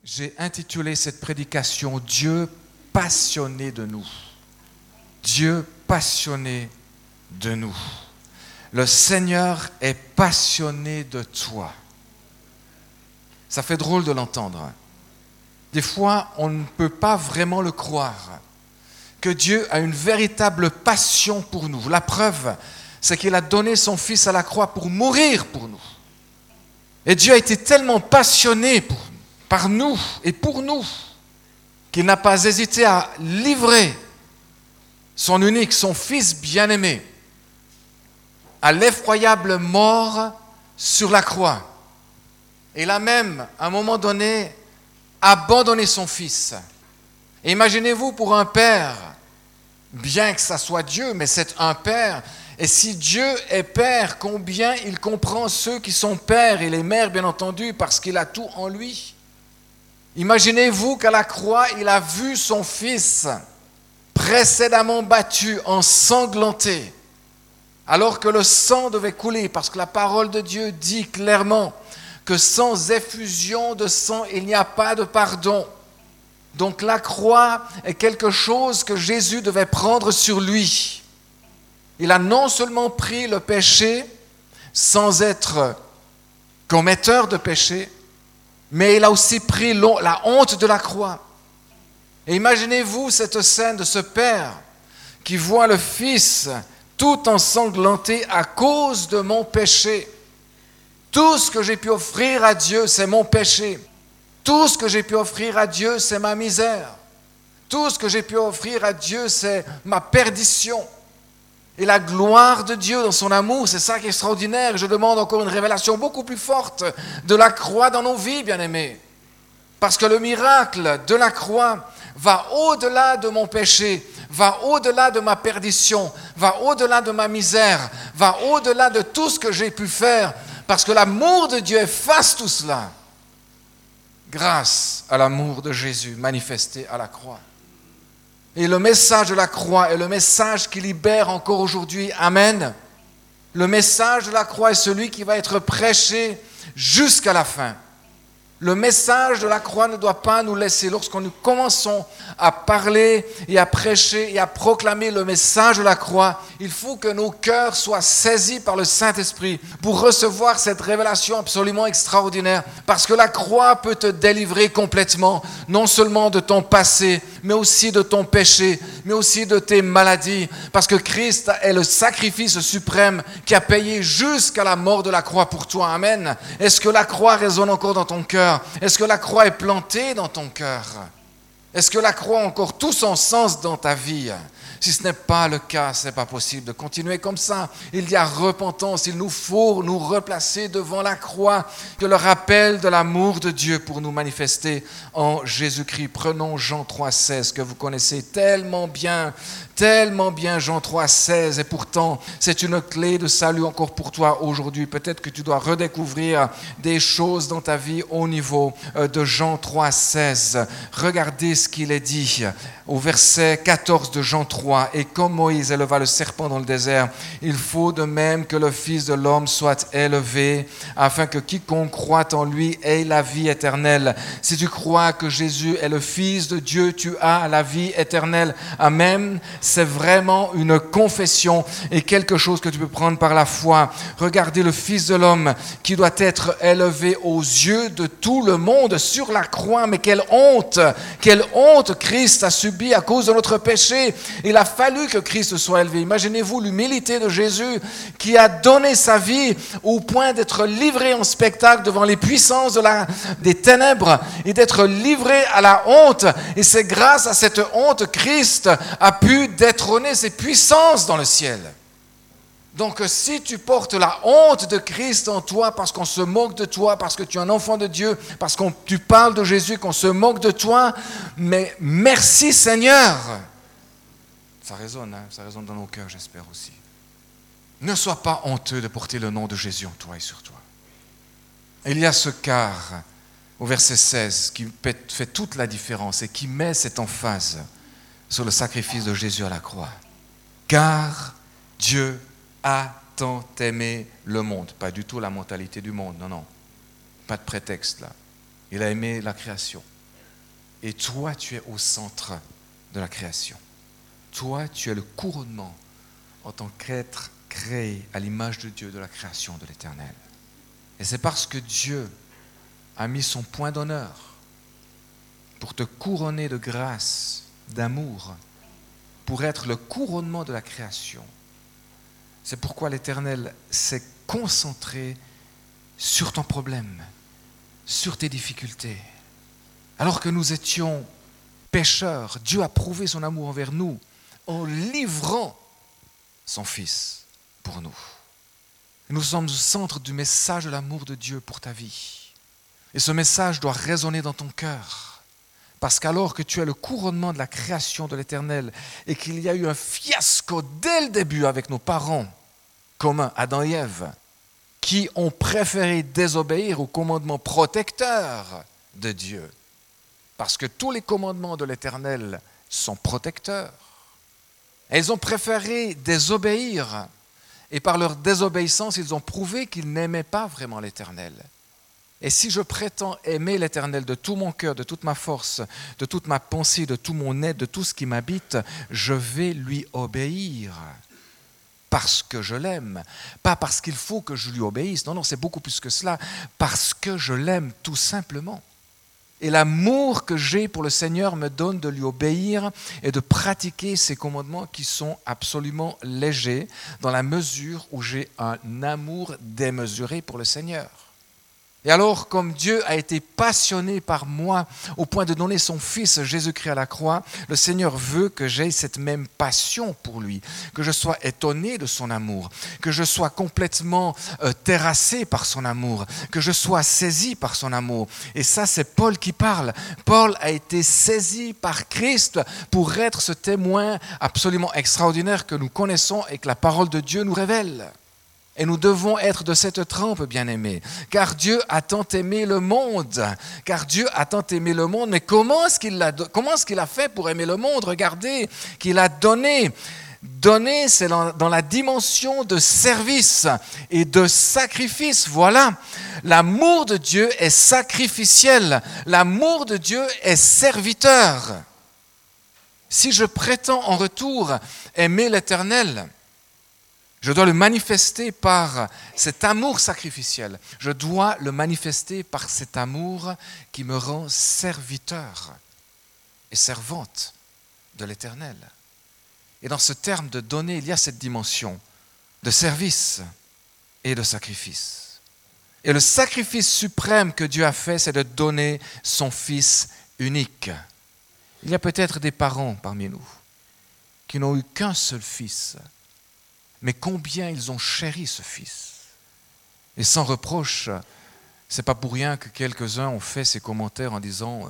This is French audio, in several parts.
J'ai intitulé cette prédication « Dieu passionné de nous ». Dieu passionné de nous. Le Seigneur est passionné de toi. Ça fait drôle de l'entendre. Des fois, on ne peut pas vraiment le croire, que Dieu a une véritable passion pour nous. La preuve, c'est qu'il a donné son Fils à la croix pour mourir pour nous. Et Dieu a été tellement passionné par nous et pour nous, qu'il n'a pas hésité à livrer son unique, son Fils bien-aimé, à l'effroyable mort sur la croix. Et il a même, à un moment donné, abandonné son Fils. Et imaginez-vous pour un père, bien que ça soit Dieu, mais c'est un père. Et si Dieu est père, combien il comprend ceux qui sont pères et les mères, bien entendu, parce qu'il a tout en lui. Imaginez-vous qu'à la croix, il a vu son Fils précédemment battu, ensanglanté, alors que le sang devait couler, parce que la parole de Dieu dit clairement que sans effusion de sang, il n'y a pas de pardon. Donc la croix est quelque chose que Jésus devait prendre sur lui. Il a non seulement pris le péché sans être commetteur de péché, mais il a aussi pris la honte de la croix. Et imaginez-vous cette scène de ce père qui voit le Fils tout ensanglanté à cause de mon péché. Tout ce que j'ai pu offrir à Dieu, c'est mon péché. Tout ce que j'ai pu offrir à Dieu, c'est ma misère. Tout ce que j'ai pu offrir à Dieu, c'est ma perdition. Et la gloire de Dieu dans son amour, c'est ça qui est extraordinaire. Je demande encore une révélation beaucoup plus forte de la croix dans nos vies, bien-aimés. Parce que le miracle de la croix va au-delà de mon péché, va au-delà de ma perdition, va au-delà de ma misère, va au-delà de tout ce que j'ai pu faire, parce que l'amour de Dieu efface tout cela, grâce à l'amour de Jésus manifesté à la croix. Et le message de la croix est le message qui libère encore aujourd'hui. Amen. Le message de la croix est celui qui va être prêché jusqu'à la fin. Le message de la croix ne doit pas nous laisser, lorsqu'on nous commençons à parler et à prêcher et à proclamer le message de la croix, il faut que nos cœurs soient saisis par le Saint-Esprit pour recevoir cette révélation absolument extraordinaire. Parce que la croix peut te délivrer complètement, non seulement de ton passé, mais aussi de ton péché, mais aussi de tes maladies. Parce que Christ est le sacrifice suprême qui a payé jusqu'à la mort de la croix pour toi. Amen. Est-ce que la croix résonne encore dans ton cœur? Est-ce que la croix est plantée dans ton cœur? Est-ce que la croix a encore tout son sens dans ta vie? Si ce n'est pas le cas, ce n'est pas possible de continuer comme ça. Il y a repentance, il nous faut nous replacer devant la croix, que le rappel de l'amour de Dieu pour nous manifester en Jésus-Christ. Prenons Jean 3,16 que vous connaissez tellement bien, Jean 3,16, et pourtant c'est une clé de salut encore pour toi aujourd'hui. Peut-être que tu dois redécouvrir des choses dans ta vie au niveau de Jean 3,16. Regardez ce qu'il est dit au verset 14 de Jean 3. Et comme Moïse éleva le serpent dans le désert, il faut de même que le Fils de l'homme soit élevé, afin que quiconque croit en lui ait la vie éternelle. Si tu crois que Jésus est le Fils de Dieu, tu as la vie éternelle. Amen. C'est vraiment une confession et quelque chose que tu peux prendre par la foi. Regardez le Fils de l'homme qui doit être élevé aux yeux de tout le monde sur la croix. Mais quelle honte Christ a subi à cause de notre péché. Il a fallu que Christ soit élevé. Imaginez-vous l'humilité de Jésus qui a donné sa vie au point d'être livré en spectacle devant les puissances des ténèbres et d'être livré à la honte. Et c'est grâce à cette honte, Christ a pu détrôner ses puissances dans le ciel. Donc si tu portes la honte de Christ en toi parce qu'on se moque de toi, parce que tu es un enfant de Dieu, parce que tu parles de Jésus, qu'on se moque de toi, mais merci Seigneur. Ça résonne dans nos cœurs, j'espère aussi. Ne sois pas honteux de porter le nom de Jésus en toi et sur toi. Il y a ce quart au verset 16 qui fait toute la différence et qui met cette emphase sur le sacrifice de Jésus à la croix. Car Dieu a tant aimé le monde. Pas du tout la mentalité du monde, non. Pas de prétexte là. Il a aimé la création. Et toi, tu es au centre de la création. Toi, tu es le couronnement en tant qu'être créé à l'image de Dieu, de la création de l'Éternel. Et c'est parce que Dieu a mis son point d'honneur pour te couronner de grâce, d'amour, pour être le couronnement de la création. C'est pourquoi l'Éternel s'est concentré sur ton problème, sur tes difficultés. Alors que nous étions pécheurs, Dieu a prouvé son amour envers nous en livrant son Fils pour nous. Nous sommes au centre du message de l'amour de Dieu pour ta vie. Et ce message doit résonner dans ton cœur. Parce qu'alors que tu es le couronnement de la création de l'Éternel et qu'il y a eu un fiasco dès le début avec nos parents communs, Adam et Ève, qui ont préféré désobéir aux commandements protecteurs de Dieu. Parce que tous les commandements de l'Éternel sont protecteurs. Et ils ont préféré désobéir. Et par leur désobéissance, ils ont prouvé qu'ils n'aimaient pas vraiment l'Éternel. Et si je prétends aimer l'Éternel de tout mon cœur, de toute ma force, de toute ma pensée, de tout mon être, de tout ce qui m'habite, je vais lui obéir. Parce que je l'aime. Pas parce qu'il faut que je lui obéisse. Non, c'est beaucoup plus que cela. Parce que je l'aime tout simplement. Et l'amour que j'ai pour le Seigneur me donne de lui obéir et de pratiquer ses commandements qui sont absolument légers dans la mesure où j'ai un amour démesuré pour le Seigneur. Et alors, comme Dieu a été passionné par moi au point de donner son Fils Jésus-Christ à la croix, le Seigneur veut que j'aie cette même passion pour lui, que je sois étonné de son amour, que je sois complètement terrassé par son amour, que je sois saisi par son amour. Et ça, c'est Paul qui parle. Paul a été saisi par Christ pour être ce témoin absolument extraordinaire que nous connaissons et que la parole de Dieu nous révèle. Et nous devons être de cette trempe, bien-aimés, car Dieu a tant aimé le monde. Car Dieu a tant aimé le monde, mais comment est-ce qu'il a fait pour aimer le monde? Regardez qu'il a donné. Donner, c'est dans la dimension de service et de sacrifice. Voilà, l'amour de Dieu est sacrificiel. L'amour de Dieu est serviteur. Si je prétends en retour aimer l'Éternel, je dois le manifester par cet amour sacrificiel. Je dois le manifester par cet amour qui me rend serviteur et servante de l'Éternel. Et dans ce terme de donner, il y a cette dimension de service et de sacrifice. Et le sacrifice suprême que Dieu a fait, c'est de donner son Fils unique. Il y a peut-être des parents parmi nous qui n'ont eu qu'un seul fils, mais combien ils ont chéri ce Fils. Et sans reproche, ce n'est pas pour rien que quelques-uns ont fait ces commentaires en disant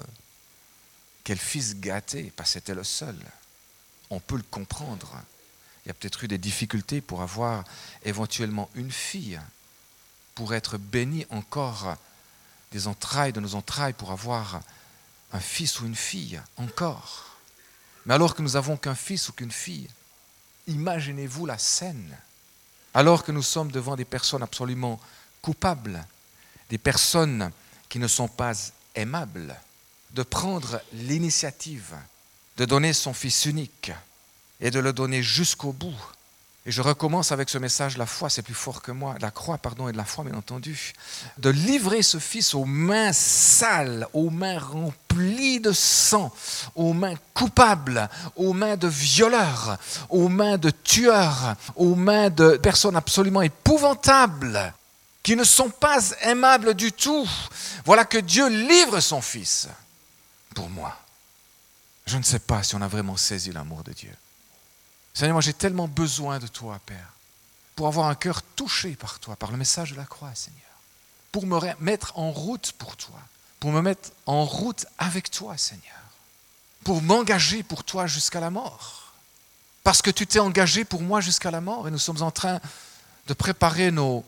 « Quel fils gâté !» parce que c'était le seul. On peut le comprendre. Il y a peut-être eu des difficultés pour avoir éventuellement une fille, pour être béni encore des entrailles de nos entrailles, pour avoir un fils ou une fille encore. Mais alors que nous n'avons qu'un fils ou qu'une fille, imaginez-vous la scène, alors que nous sommes devant des personnes absolument coupables, des personnes qui ne sont pas aimables, de prendre l'initiative de donner son Fils unique et de le donner jusqu'au bout. Et je recommence avec ce message, la foi, c'est plus fort que moi, la croix, et de la foi, bien entendu, de livrer ce Fils aux mains sales, aux mains remplies de sang, aux mains coupables, aux mains de violeurs, aux mains de tueurs, aux mains de personnes absolument épouvantables, qui ne sont pas aimables du tout. Voilà que Dieu livre son Fils pour moi. Je ne sais pas si on a vraiment saisi l'amour de Dieu. Seigneur, moi j'ai tellement besoin de toi, Père, pour avoir un cœur touché par toi, par le message de la croix, Seigneur, pour me mettre en route pour toi, pour me mettre en route avec toi, Seigneur, pour m'engager pour toi jusqu'à la mort. Parce que tu t'es engagé pour moi jusqu'à la mort et nous sommes en train de préparer nos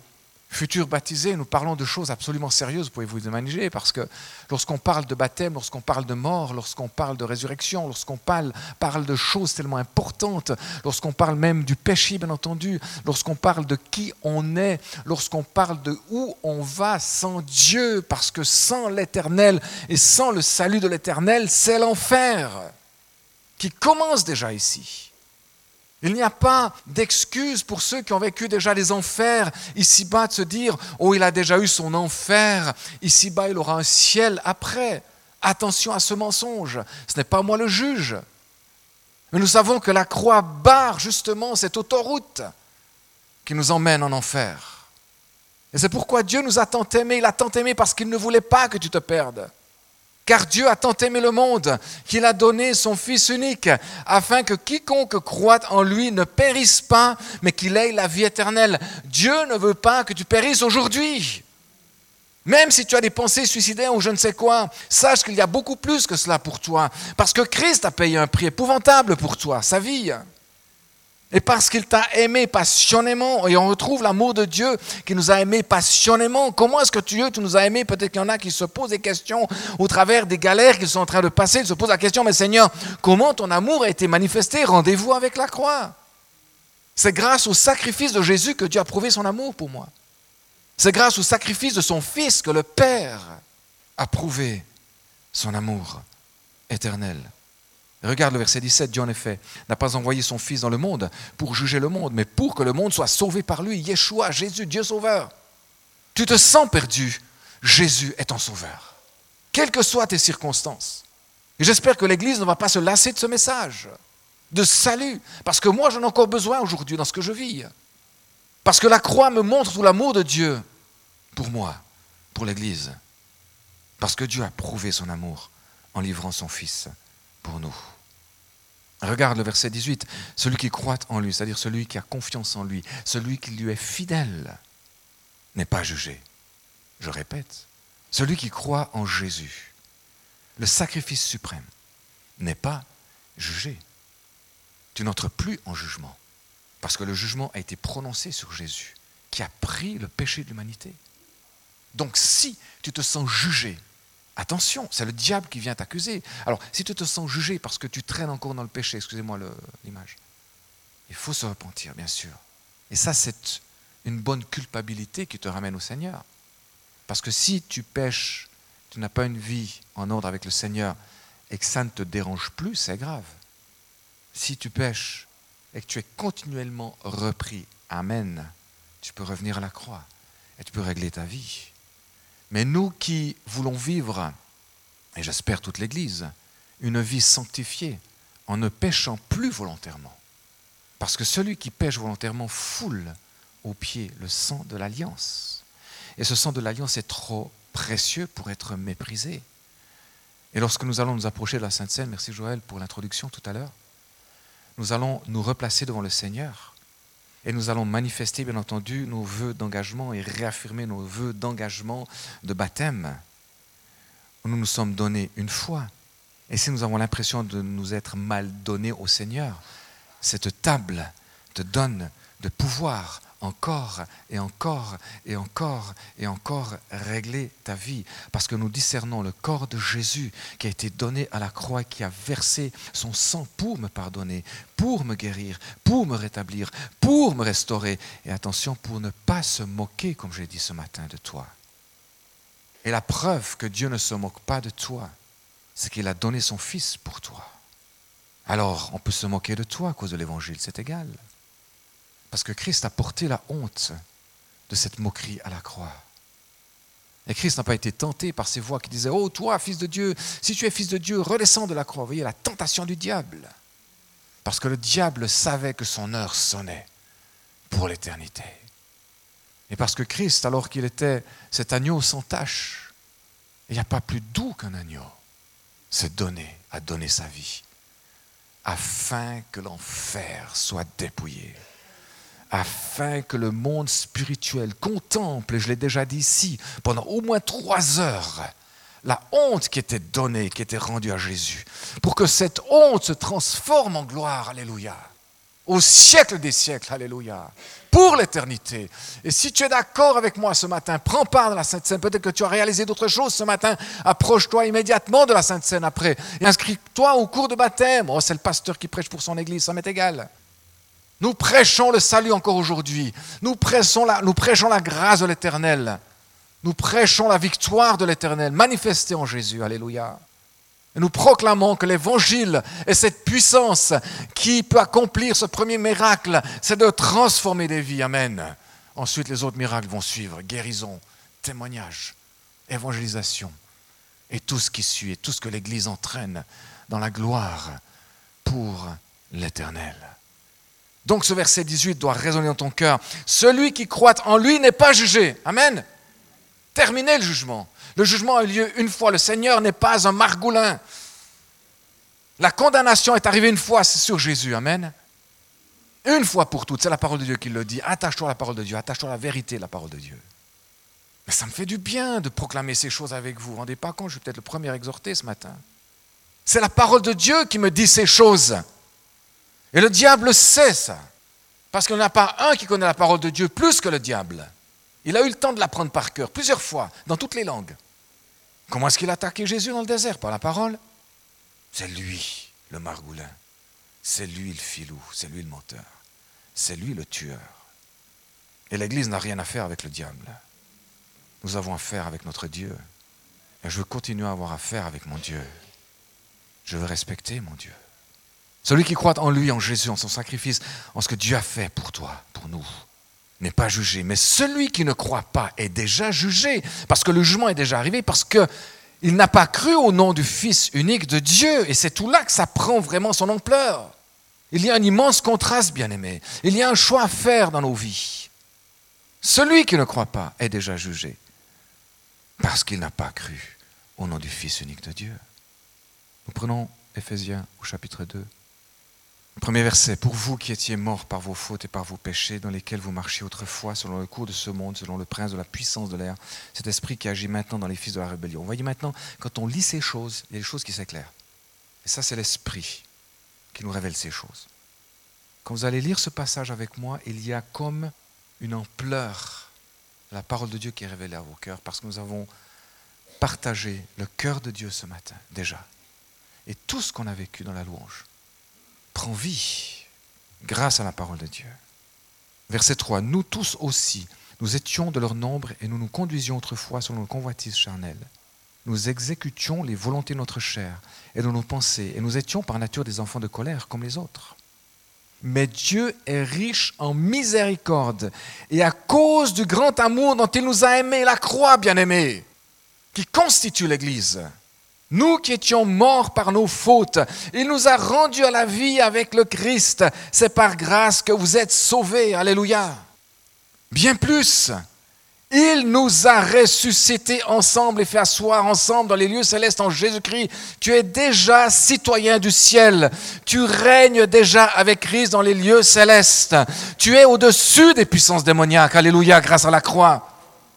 Futurs baptisés, nous parlons de choses absolument sérieuses, pouvez-vous imaginer, parce que lorsqu'on parle de baptême, lorsqu'on parle de mort, lorsqu'on parle de résurrection, lorsqu'on parle de choses tellement importantes, lorsqu'on parle même du péché, bien entendu, lorsqu'on parle de qui on est, lorsqu'on parle de où on va sans Dieu, parce que sans l'Éternel et sans le salut de l'Éternel, c'est l'enfer qui commence déjà ici. Il n'y a pas d'excuse pour ceux qui ont vécu déjà les enfers ici-bas de se dire « Oh, il a déjà eu son enfer, ici-bas il aura un ciel après ». Attention à ce mensonge, ce n'est pas moi le juge. Mais nous savons que la croix barre justement cette autoroute qui nous emmène en enfer. Et c'est pourquoi Dieu nous a tant aimés, il a tant aimé parce qu'il ne voulait pas que tu te perdes. Car Dieu a tant aimé le monde qu'il a donné son Fils unique, afin que quiconque croit en lui ne périsse pas, mais qu'il ait la vie éternelle. Dieu ne veut pas que tu périsses aujourd'hui. Même si tu as des pensées suicidaires ou je ne sais quoi, sache qu'il y a beaucoup plus que cela pour toi. Parce que Christ a payé un prix épouvantable pour toi, sa vie. Et parce qu'il t'a aimé passionnément, et on retrouve l'amour de Dieu qui nous a aimés passionnément. Comment est-ce que Dieu nous as aimés? Peut-être qu'il y en a qui se posent des questions au travers des galères qu'ils sont en train de passer. Ils se posent la question, mais Seigneur, comment ton amour a été manifesté? Rendez-vous avec la croix. C'est grâce au sacrifice de Jésus que Dieu a prouvé son amour pour moi. C'est grâce au sacrifice de son Fils que le Père a prouvé son amour éternel. Regarde le verset 17, Dieu en effet n'a pas envoyé son Fils dans le monde pour juger le monde, mais pour que le monde soit sauvé par lui. Yeshua, Jésus, Dieu sauveur. Tu te sens perdu, Jésus est ton sauveur. Quelles que soient tes circonstances. Et j'espère que l'Église ne va pas se lasser de ce message de salut, parce que moi j'en ai encore besoin aujourd'hui dans ce que je vis. Parce que la croix me montre tout l'amour de Dieu pour moi, pour l'Église. Parce que Dieu a prouvé son amour en livrant son Fils pour nous. Regarde le verset 18. Celui qui croit en lui, c'est-à-dire celui qui a confiance en lui, celui qui lui est fidèle, n'est pas jugé. Je répète, celui qui croit en Jésus, le sacrifice suprême, n'est pas jugé. Tu n'entres plus en jugement, parce que le jugement a été prononcé sur Jésus, qui a pris le péché de l'humanité. Donc si tu te sens jugé, attention, c'est le diable qui vient t'accuser. Alors, si tu te sens jugé parce que tu traînes encore dans le péché, excusez-moi l'image, il faut se repentir, bien sûr. Et ça, c'est une bonne culpabilité qui te ramène au Seigneur. Parce que si tu pêches, tu n'as pas une vie en ordre avec le Seigneur et que ça ne te dérange plus, c'est grave. Si tu pêches et que tu es continuellement repris, amen, tu peux revenir à la croix et tu peux régler ta vie. Mais nous qui voulons vivre, et j'espère toute l'Église, une vie sanctifiée en ne péchant plus volontairement. Parce que celui qui pêche volontairement foule aux pieds le sang de l'Alliance. Et ce sang de l'Alliance est trop précieux pour être méprisé. Et lorsque nous allons nous approcher de la Sainte Seine, merci Joël pour l'introduction tout à l'heure, nous allons nous replacer devant le Seigneur. Et nous allons manifester, bien entendu, nos vœux d'engagement et réaffirmer nos vœux d'engagement de baptême. Nous nous sommes donnés une fois. Et si nous avons l'impression de nous être mal donnés au Seigneur, cette table te donne de pouvoir encore et encore et encore et encore régler ta vie. Parce que nous discernons le corps de Jésus qui a été donné à la croix, qui a versé son sang pour me pardonner, pour me guérir, pour me rétablir, pour me restaurer. Et attention, pour ne pas se moquer, comme j'ai dit ce matin, de toi. Et la preuve que Dieu ne se moque pas de toi, c'est qu'il a donné son Fils pour toi. Alors, on peut se moquer de toi à cause de l'Évangile, c'est égal. Parce que Christ a porté la honte de cette moquerie à la croix. Et Christ n'a pas été tenté par ces voix qui disaient « Oh, toi, fils de Dieu, si tu es fils de Dieu, redescends de la croix. » Vous voyez la tentation du diable. Parce que le diable savait que son heure sonnait pour l'éternité. Et parce que Christ, alors qu'il était cet agneau sans tache, il n'y a pas plus doux qu'un agneau, s'est donné, a donné sa vie, afin que l'enfer soit dépouillé. Afin que le monde spirituel contemple, et je l'ai déjà dit ici, pendant au moins 3 heures, la honte qui était donnée, qui était rendue à Jésus, pour que cette honte se transforme en gloire, alléluia. au siècle des siècles, alléluia, pour l'éternité. Et si tu es d'accord avec moi ce matin, prends part de la Sainte Seine. Peut-être que tu as réalisé d'autres choses ce matin. Approche-toi immédiatement de la Sainte Seine après et inscris-toi au cours de baptême. Oh, c'est le pasteur qui prêche pour son église, ça m'est égal. Nous prêchons le salut encore aujourd'hui. Nous prêchons la grâce de l'Éternel. Nous prêchons la victoire de l'Éternel manifestée en Jésus, alléluia. Et nous proclamons que l'Évangile est cette puissance qui peut accomplir ce premier miracle, c'est de transformer des vies. Amen. Ensuite, les autres miracles vont suivre. Guérison, témoignage, évangélisation et tout ce qui suit, et tout ce que l'Église entraîne dans la gloire pour l'Éternel. Donc ce verset 18 doit résonner dans ton cœur. Celui qui croit en lui n'est pas jugé. Amen. Terminé le jugement. Le jugement a eu lieu une fois. Le Seigneur n'est pas un margoulin. La condamnation est arrivée une fois, c'est sur Jésus. Amen. Une fois pour toutes. C'est la parole de Dieu qui le dit. Attache-toi à la parole de Dieu. Attache-toi à la vérité de la parole de Dieu. Mais ça me fait du bien de proclamer ces choses avec vous. Vous ne vous rendez pas compte, je suis peut-être le premier exhorté ce matin. C'est la parole de Dieu qui me dit ces choses. Et le diable sait ça. Parce qu'il n'y en a pas un qui connaît la parole de Dieu plus que le diable. Il a eu le temps de l'apprendre par cœur, plusieurs fois, dans toutes les langues. Comment est-ce qu'il a attaqué Jésus dans le désert? Par la parole? C'est lui, le margoulin. C'est lui, le filou. C'est lui, le menteur. C'est lui, le tueur. Et l'Église n'a rien à faire avec le diable. Nous avons affaire avec notre Dieu. Et je veux continuer à avoir affaire avec mon Dieu. Je veux respecter mon Dieu. Celui qui croit en lui, en Jésus, en son sacrifice, en ce que Dieu a fait pour toi, pour nous, n'est pas jugé. Mais celui qui ne croit pas est déjà jugé, parce que le jugement est déjà arrivé, parce qu'il n'a pas cru au nom du Fils unique de Dieu. Et c'est tout là que ça prend vraiment son ampleur. Il y a un immense contraste, bien-aimés. Il y a un choix à faire dans nos vies. Celui qui ne croit pas est déjà jugé, parce qu'il n'a pas cru au nom du Fils unique de Dieu. Nous prenons Éphésiens au chapitre 2. Premier verset, pour vous qui étiez morts par vos fautes et par vos péchés, dans lesquels vous marchiez autrefois, selon le cours de ce monde, selon le prince de la puissance de l'air, cet esprit qui agit maintenant dans les fils de la rébellion. Vous voyez maintenant, quand on lit ces choses, il y a des choses qui s'éclairent. Et ça, c'est l'esprit qui nous révèle ces choses. Quand vous allez lire ce passage avec moi, il y a comme une ampleur de la parole de Dieu qui est révélée à vos cœurs, parce que nous avons partagé le cœur de Dieu ce matin, déjà. Et tout ce qu'on a vécu dans la louange prend vie grâce à la parole de Dieu. Verset 3. Nous tous aussi, nous étions de leur nombre et nous nous conduisions autrefois selon nos convoitises charnelles. Nous exécutions les volontés de notre chair et de nos pensées et nous étions par nature des enfants de colère comme les autres. Mais Dieu est riche en miséricorde et à cause du grand amour dont il nous a aimés, la croix bien-aimée, qui constitue l'Église. Nous qui étions morts par nos fautes, il nous a rendus à la vie avec le Christ. C'est par grâce que vous êtes sauvés. Alléluia. Bien plus, il nous a ressuscités ensemble et fait asseoir ensemble dans les lieux célestes en Jésus-Christ. Tu es déjà citoyen du ciel. Tu règnes déjà avec Christ dans les lieux célestes. Tu es au-dessus des puissances démoniaques. Alléluia, grâce à la croix.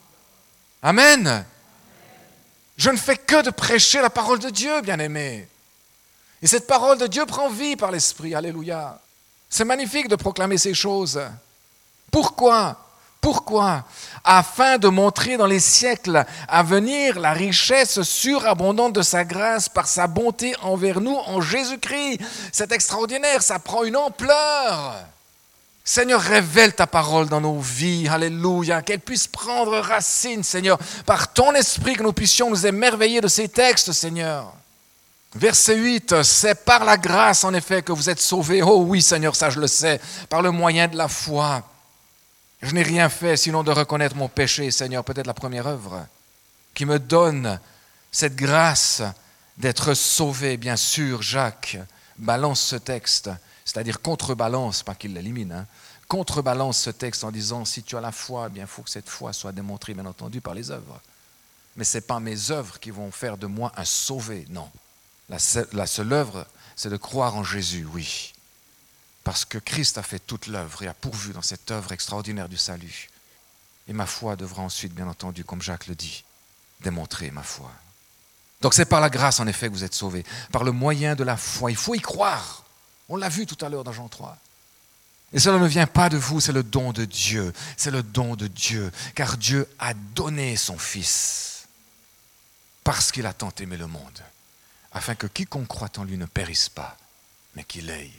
Amen. Je ne fais que de prêcher la parole de Dieu, bien-aimés. Et cette parole de Dieu prend vie par l'Esprit. Alléluia. C'est magnifique de proclamer ces choses. Pourquoi? Pourquoi? Afin de montrer dans les siècles à venir la richesse surabondante de sa grâce par sa bonté envers nous en Jésus-Christ. C'est extraordinaire, ça prend une ampleur. Seigneur, révèle ta parole dans nos vies, alléluia, qu'elle puisse prendre racine, Seigneur, par ton esprit, que nous puissions nous émerveiller de ces textes, Seigneur. Verset 8, c'est par la grâce, en effet, que vous êtes sauvés. Oh oui, Seigneur, ça je le sais, par le moyen de la foi. Je n'ai rien fait sinon de reconnaître mon péché, Seigneur, peut-être la première œuvre, qui me donne cette grâce d'être sauvé. Bien sûr, Jacques balance ce texte, c'est-à-dire contrebalance, pas qu'il l'élimine, contrebalance ce texte en disant, si tu as la foi, eh bien, il faut que cette foi soit démontrée, bien entendu, par les œuvres. Mais ce n'est pas mes œuvres qui vont faire de moi un sauvé, non. La seule œuvre, c'est de croire en Jésus, oui. Parce que Christ a fait toute l'œuvre et a pourvu dans cette œuvre extraordinaire du salut. Et ma foi devra ensuite, bien entendu, comme Jacques le dit, démontrer ma foi. Donc c'est par la grâce, en effet, que vous êtes sauvés. Par le moyen de la foi. Il faut y croire. On l'a vu tout à l'heure dans Jean 3. Et cela ne vient pas de vous, c'est le don de Dieu. C'est le don de Dieu, car Dieu a donné son Fils parce qu'il a tant aimé le monde, afin que quiconque croit en lui ne périsse pas, mais qu'il ait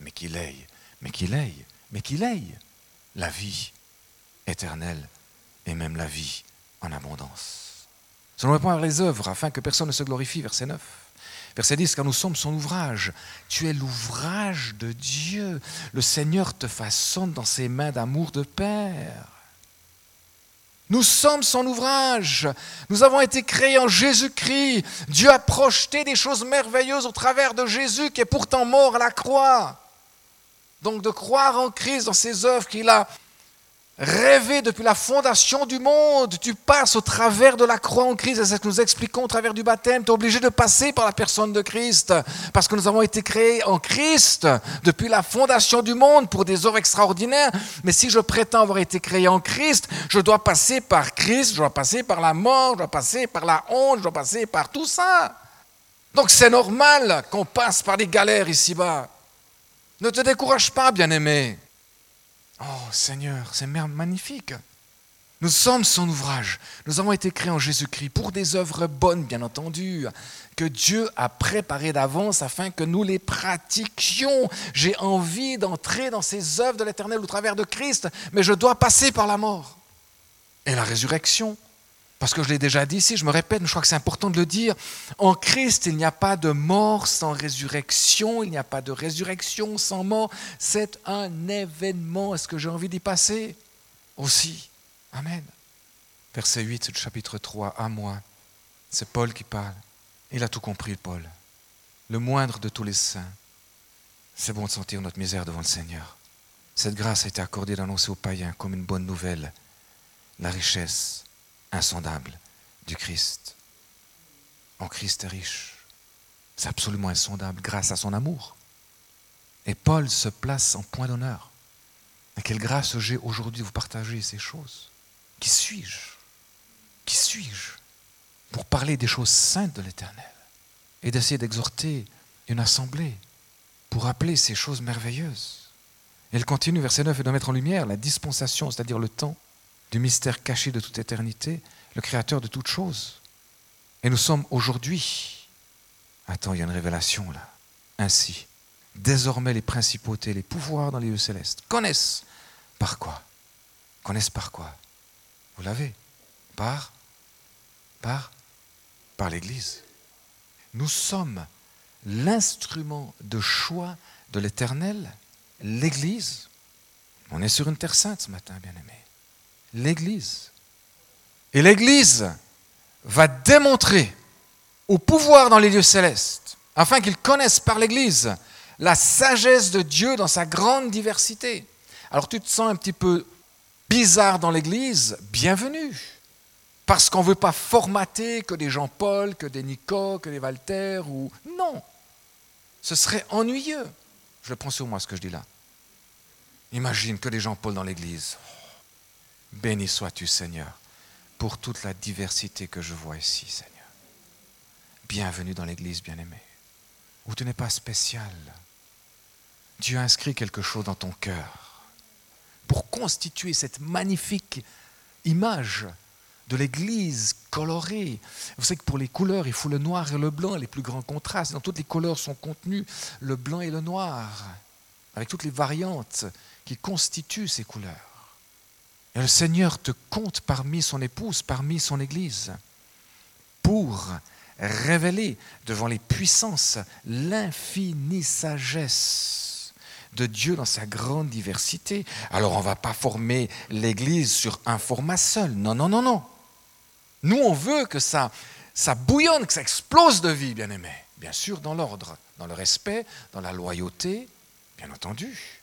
la vie éternelle et même la vie en abondance. Cela ne répond à les œuvres, afin que personne ne se glorifie, verset 9. Verset 10, car nous sommes son ouvrage. Tu es l'ouvrage de Dieu. Le Seigneur te façonne dans ses mains d'amour de père. Nous sommes son ouvrage. Nous avons été créés en Jésus-Christ. Dieu a projeté des choses merveilleuses au travers de Jésus qui est pourtant mort à la croix. Donc de croire en Christ, dans ses œuvres qu'il a rêvé depuis la fondation du monde. Tu passes au travers de la croix en Christ, et c'est ce que nous expliquons au travers du baptême. Tu es obligé de passer par la personne de Christ, parce que nous avons été créés en Christ depuis la fondation du monde pour des œuvres extraordinaires. Mais si je prétends avoir été créé en Christ, je dois passer par Christ, je dois passer par la mort, je dois passer par la honte, je dois passer par tout ça. Donc c'est normal qu'on passe par des galères ici-bas. Ne te décourage pas, bien-aimé. Oh Seigneur, c'est magnifique. Nous sommes son ouvrage. Nous avons été créés en Jésus-Christ pour des œuvres bonnes, bien entendu, que Dieu a préparées d'avance afin que nous les pratiquions. J'ai envie d'entrer dans ces œuvres de l'Éternel au travers de Christ, mais je dois passer par la mort et la résurrection. Parce que je l'ai déjà dit ici, je me répète, mais je crois que c'est important de le dire. En Christ, il n'y a pas de mort sans résurrection, il n'y a pas de résurrection sans mort. C'est un événement. Est-ce que j'ai envie d'y passer aussi? Amen. Verset 8 du chapitre 3, à moi. C'est Paul qui parle. Il a tout compris, Paul. Le moindre de tous les saints. C'est bon de sentir notre misère devant le Seigneur. Cette grâce a été accordée d'annoncer aux païens comme une bonne nouvelle la richesse insondable du Christ. En Christ est riche. C'est absolument insondable grâce à son amour. Et Paul se place en point d'honneur. Et quelle grâce j'ai aujourd'hui de vous partager ces choses. Qui suis-je? Qui suis-je pour parler des choses saintes de l'Éternel et d'essayer d'exhorter une assemblée pour rappeler ces choses merveilleuses? Et elle continue, verset 9, et de mettre en lumière la dispensation, c'est-à-dire le temps du mystère caché de toute éternité, le créateur de toutes choses. Et nous sommes aujourd'hui, attends, il y a une révélation là, ainsi, désormais les principautés, les pouvoirs dans les lieux célestes, connaissent par quoi? Connaissent par quoi? Vous l'avez? Par l'Église. Nous sommes l'instrument de choix de l'Éternel, l'Église. On est sur une terre sainte ce matin, bien-aimés. L'Église. Et l'Église va démontrer au pouvoir dans les lieux célestes, afin qu'ils connaissent par l'Église la sagesse de Dieu dans sa grande diversité. Alors tu te sens un petit peu bizarre dans l'Église, bienvenue. Parce qu'on ne veut pas formater que des Jean-Paul, que des Nico, que des Walter, ou... Non. Ce serait ennuyeux. Je le prends sur moi ce que je dis là. Imagine que des Jean-Paul dans l'Église. Béni sois-tu, Seigneur, pour toute la diversité que je vois ici, Seigneur. Bienvenue dans l'Église, bien-aimé, où tu n'es pas spécial. Dieu a inscrit quelque chose dans ton cœur pour constituer cette magnifique image de l'Église colorée. Vous savez que pour les couleurs, il faut le noir et le blanc, les plus grands contrastes. Dans toutes les couleurs sont contenus le blanc et le noir, avec toutes les variantes qui constituent ces couleurs. Et le Seigneur te compte parmi son épouse, parmi son Église, pour révéler devant les puissances l'infinie sagesse de Dieu dans sa grande diversité. Alors on ne va pas former l'Église sur un format seul. Non, non, non, non. Nous, on veut que ça bouillonne, que ça explose de vie, bien-aimés. Bien sûr, dans l'ordre, dans le respect, dans la loyauté, bien entendu.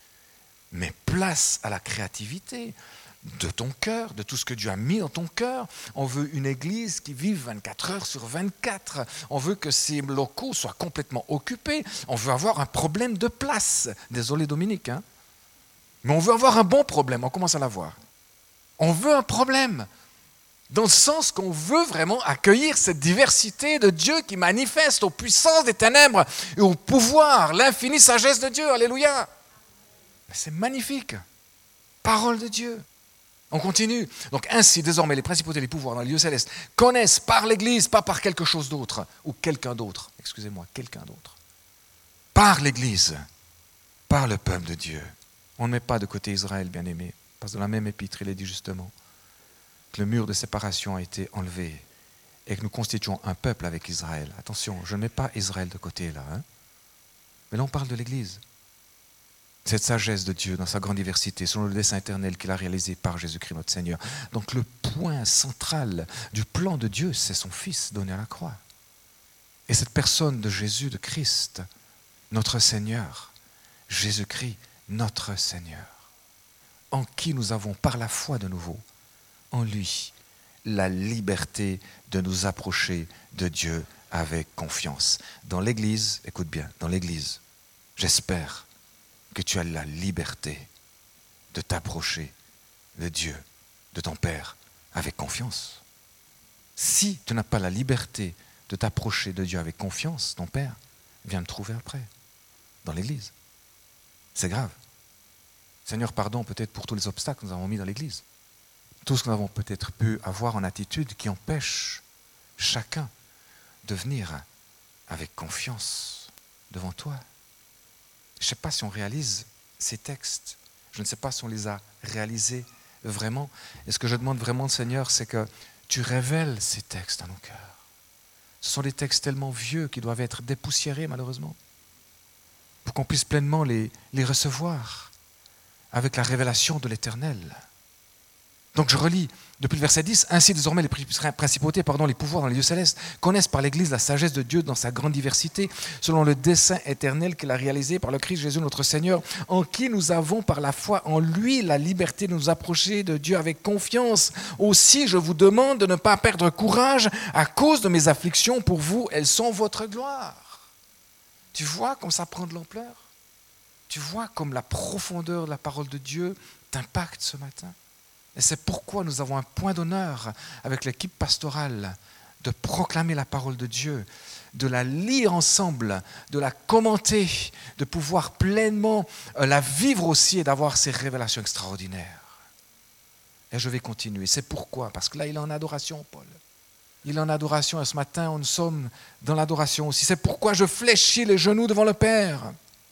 Mais place à la créativité de ton cœur, de tout ce que Dieu a mis dans ton cœur. On veut une église qui vive 24 heures sur 24. On veut que ces locaux soient complètement occupés. On veut avoir un problème de place. Désolé Dominique, hein? Mais on veut avoir un bon problème, on commence à l'avoir. On veut un problème, dans le sens qu'on veut vraiment accueillir cette diversité de Dieu qui manifeste aux puissances des ténèbres et au pouvoir, l'infinie sagesse de Dieu. Alléluia! C'est magnifique. Parole de Dieu. On continue. Donc ainsi, désormais, les principautés et les pouvoirs dans les lieux célestes connaissent par l'Église, pas par quelque chose d'autre, ou quelqu'un d'autre, quelqu'un d'autre. Par l'Église, par le peuple de Dieu. On ne met pas de côté Israël, bien-aimé, parce que dans la même épître, il est dit justement que le mur de séparation a été enlevé et que nous constituons un peuple avec Israël. Attention, je ne mets pas Israël de côté là, mais là on parle de l'Église. Cette sagesse de Dieu dans sa grande diversité, selon le dessein éternel qu'il a réalisé par Jésus-Christ notre Seigneur. Donc le point central du plan de Dieu, c'est son Fils donné à la croix. Et cette personne de Jésus, de Christ, notre Seigneur, Jésus-Christ, notre Seigneur, en qui nous avons par la foi de nouveau, en lui, la liberté de nous approcher de Dieu avec confiance. Dans l'Église, écoute bien, dans l'Église, j'espère que tu as la liberté de t'approcher de Dieu, de ton Père, avec confiance. Si tu n'as pas la liberté de t'approcher de Dieu avec confiance, ton Père, viens me trouver après, dans l'Église. C'est grave. Seigneur, pardon peut-être pour tous les obstacles que nous avons mis dans l'Église. Tout ce que nous avons peut-être pu avoir en attitude qui empêche chacun de venir avec confiance devant toi. Je ne sais pas si on réalise ces textes. Je ne sais pas si on les a réalisés vraiment. Et ce que je demande vraiment, Seigneur, c'est que tu révèles ces textes à nos cœurs. Ce sont des textes tellement vieux qui doivent être dépoussiérés, malheureusement, pour qu'on puisse pleinement les recevoir avec la révélation de l'Éternel. Donc je relis depuis le verset 10, « Ainsi désormais les principautés, les pouvoirs dans les lieux célestes connaissent par l'Église la sagesse de Dieu dans sa grande diversité, selon le dessein éternel qu'il a réalisé par le Christ Jésus notre Seigneur, en qui nous avons par la foi en lui la liberté de nous approcher de Dieu avec confiance. Aussi je vous demande de ne pas perdre courage à cause de mes afflictions pour vous, elles sont votre gloire. » Tu vois comme ça prend de l'ampleur? Tu vois comme la profondeur de la parole de Dieu t'impacte ce matin? Et c'est pourquoi nous avons un point d'honneur avec l'équipe pastorale de proclamer la parole de Dieu, de la lire ensemble, de la commenter, de pouvoir pleinement la vivre aussi et d'avoir ces révélations extraordinaires. Et je vais continuer. C'est pourquoi, parce que là, il est en adoration, Paul. Il est en adoration et ce matin, nous sommes dans l'adoration aussi. C'est pourquoi je fléchis les genoux devant le Père,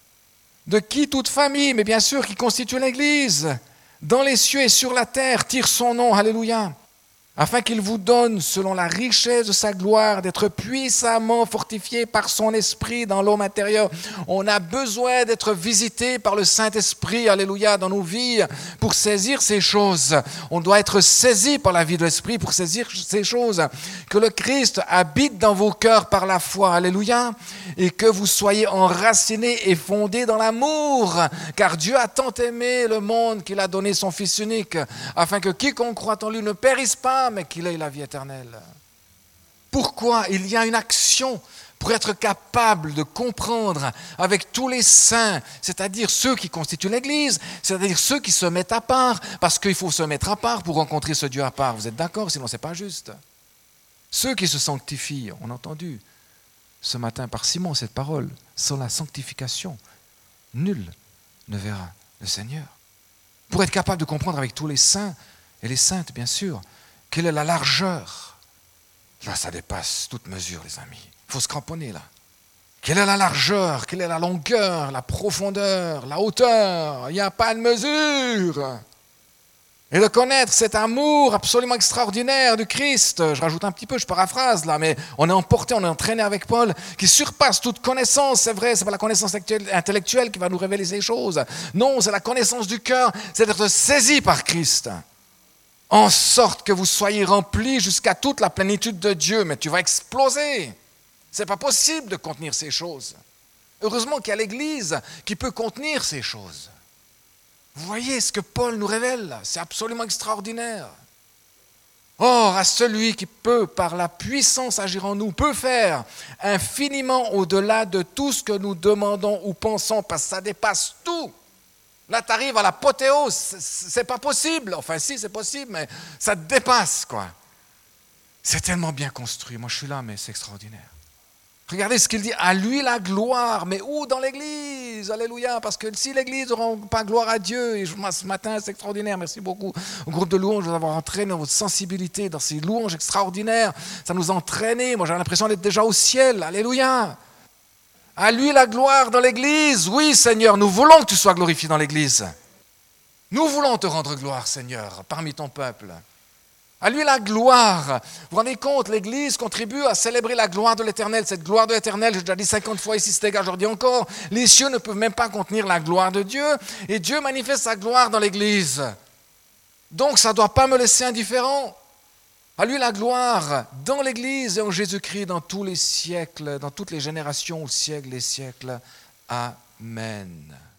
de qui toute famille, mais bien sûr qui constitue l'Église, dans les cieux et sur la terre, tire son nom, alléluia, afin qu'il vous donne, selon la richesse de sa gloire, d'être puissamment fortifié par son esprit dans l'homme intérieur. On a besoin d'être visité par le Saint-Esprit, alléluia, dans nos vies, pour saisir ces choses. On doit être saisi par la vie de l'Esprit pour saisir ces choses. Que le Christ habite dans vos cœurs par la foi, alléluia, et que vous soyez enracinés et fondés dans l'amour, car Dieu a tant aimé le monde qu'il a donné son Fils unique, afin que quiconque croit en lui ne périsse pas, mais qu'il ait la vie éternelle. Pourquoi? Il y a une action pour être capable de comprendre avec tous les saints, c'est-à-dire ceux qui constituent l'Église, c'est-à-dire ceux qui se mettent à part, parce qu'il faut se mettre à part pour rencontrer ce Dieu à part. Vous êtes d'accord? Sinon, ce n'est pas juste. Ceux qui se sanctifient, on a entendu ce matin par Simon cette parole, sans la sanctification, nul ne verra le Seigneur. Pour être capable de comprendre avec tous les saints et les saintes, bien sûr, quelle est la largeur? Là, ça dépasse toute mesure, les amis. Il faut se cramponner, là. Quelle est la largeur? Quelle est la longueur? La profondeur? La hauteur? Il n'y a pas de mesure. Et de connaître cet amour absolument extraordinaire du Christ, je rajoute un petit peu, je paraphrase là, mais on est emporté, on est entraîné avec Paul, qui surpasse toute connaissance, c'est vrai, c'est pas la connaissance intellectuelle qui va nous révéler ces choses. Non, c'est la connaissance du cœur, c'est d'être saisi par Christ. En sorte que vous soyez remplis jusqu'à toute la plénitude de Dieu. Mais tu vas exploser. Ce n'est pas possible de contenir ces choses. Heureusement qu'il y a l'Église qui peut contenir ces choses. Vous voyez ce que Paul nous révèle, c'est absolument extraordinaire. Or, à celui qui peut, par la puissance agir en nous, peut faire infiniment au-delà de tout ce que nous demandons ou pensons, parce que ça dépasse tout. Là, tu arrives à l'apothéose, c'est pas possible. Enfin, si, c'est possible, mais ça te dépasse, quoi. C'est tellement bien construit. Moi, je suis là, mais c'est extraordinaire. Regardez ce qu'il dit, à lui la gloire, mais où? Dans l'église, alléluia, parce que si l'église ne rend pas gloire à Dieu, et moi ce matin c'est extraordinaire, merci beaucoup au groupe de louanges d'avoir entraîné votre sensibilité dans ces louanges extraordinaires, ça nous a entraînés, moi j'ai l'impression d'être déjà au ciel, alléluia. À lui la gloire dans l'église, oui Seigneur, nous voulons que tu sois glorifié dans l'église. Nous voulons te rendre gloire Seigneur, parmi ton peuple. À lui la gloire. Vous vous rendez compte, l'Église contribue à célébrer la gloire de l'Éternel. Cette gloire de l'Éternel, j'ai déjà dit 50 fois ici, c'était je le dis encore, les cieux ne peuvent même pas contenir la gloire de Dieu. Et Dieu manifeste sa gloire dans l'Église. Donc ça ne doit pas me laisser indifférent. À lui la gloire dans l'Église et en Jésus-Christ dans tous les siècles, dans toutes les générations, au siècle des siècles. Amen.